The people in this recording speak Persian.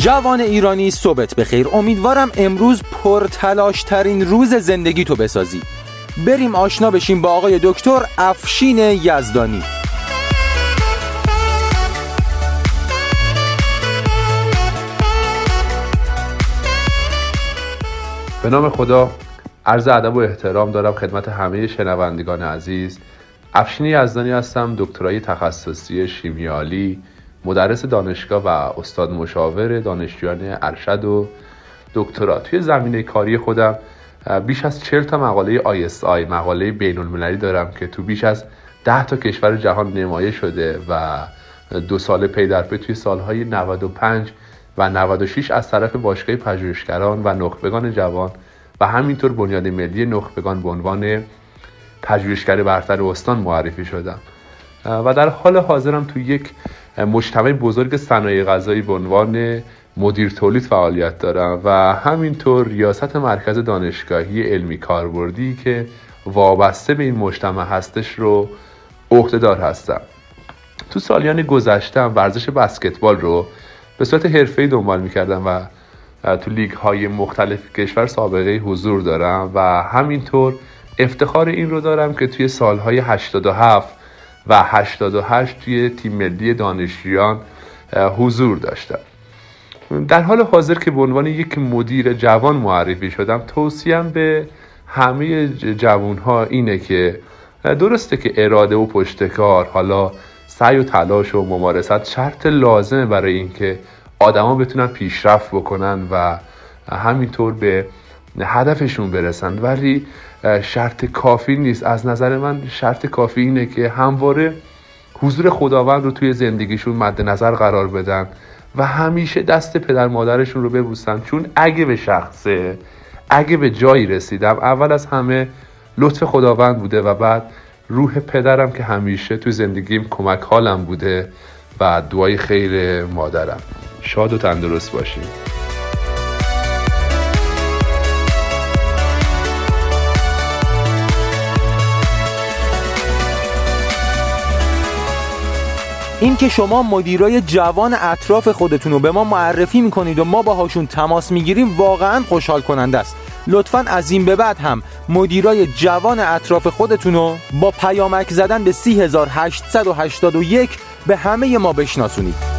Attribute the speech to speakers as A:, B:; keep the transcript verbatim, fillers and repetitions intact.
A: جوان ایرانی صبحت بخیر. امیدوارم امروز پرتلاش ترین روز زندگی تو بسازی. بریم آشنا بشیم با آقای دکتر افشین یزدانی.
B: به نام خدا، عرض ادب و احترام دارم خدمت همه شنوندگان عزیز. افشین یزدانی هستم، دکترای تخصصی شیمی آلی، مدرس دانشگاه و استاد مشاور دانشجویان ارشد و دکترا. توی زمینه کاری خودم بیش از چهل تا مقاله آی اس آی، مقاله بین المللی دارم که تو بیش از ده تا کشور جهان نمایش شده و دو سال پی در پی توی سالهای نود و پنج و نود و شش از طرف باشگاه پژوهشگران و نخبگان جوان و همینطور بنیاد ملی نخبگان به عنوان پژوهشگر برتر استان معرفی شدم و در حال حاضرم تو یک مجتمع بزرگ صنایع غذایی به عنوان مدیر تولید فعالیت دارم و همینطور ریاست مرکز دانشگاهی علمی کاربردی که وابسته به این مجتمع هستش رو عهده‌دار هستم. تو سالیان گذشتم ورزش بسکتبال رو به صورت حرفه‌ای دنبال می‌کردم و تو لیگ‌های مختلف کشور سابقه حضور دارم و همینطور افتخار این رو دارم که توی سالهای هشتاد و هفت و هشتاد و هشت توی تیم ملی دانشجویان حضور داشتم. در حال حاضر که به عنوان یک مدیر جوان معرفی شدم، توصیه‌ام به همه جوان‌ها اینه که درسته که اراده و پشتکار، حالا سعی و تلاش و ممارست شرط لازمه برای اینکه آدما بتونن پیشرفت بکنن و همینطور به هدفشون برسن، ولی شرط کافی نیست. از نظر من شرط کافی اینه که همواره حضور خداوند رو توی زندگیشون مد نظر قرار بدن و همیشه دست پدر مادرشون رو ببوسن، چون اگه به شخصه اگه به جایی رسیدم اول از همه لطف خداوند بوده و بعد روح پدرم که همیشه توی زندگیم کمک حالم بوده و دعای خیر مادرم. شاد و تندرست باشیم.
A: این که شما مدیرای جوان اطراف خودتون رو به ما معرفی میکنید و ما باهاشون تماس میگیریم واقعا خوشحال کننده است. لطفاً از این به بعد هم مدیرای جوان اطراف خودتون رو با پیامک زدن به سه هزار هشتصد و هشتاد و یک به همه ما بشناسونید.